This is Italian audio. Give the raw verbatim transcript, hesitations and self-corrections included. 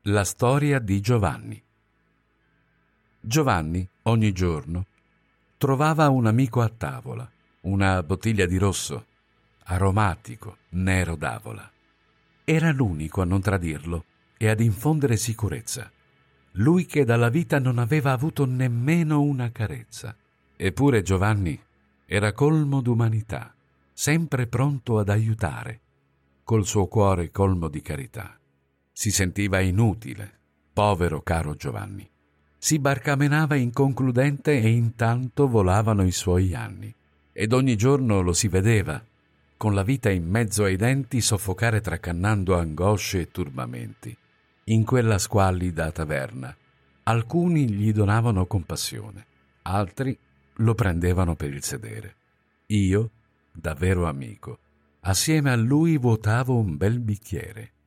La storia di Giovanni. Giovanni, ogni giorno, trovava un amico a tavola, una bottiglia di rosso, aromatico, nero d'avola. Era l'unico a non tradirlo e ad infondere sicurezza. Lui che dalla vita non aveva avuto nemmeno una carezza. Eppure Giovanni era colmo d'umanità, sempre pronto ad aiutare, col suo cuore colmo di carità. Si sentiva inutile, povero caro Giovanni. Si barcamenava inconcludente e intanto volavano i suoi anni. Ed ogni giorno lo si vedeva, con la vita in mezzo ai denti, soffocare tracannando angosce e turbamenti. In quella squallida taverna, alcuni gli donavano compassione, altri lo prendevano per il sedere. Io, da vero amico, assieme a lui vuotavo un bel bicchiere.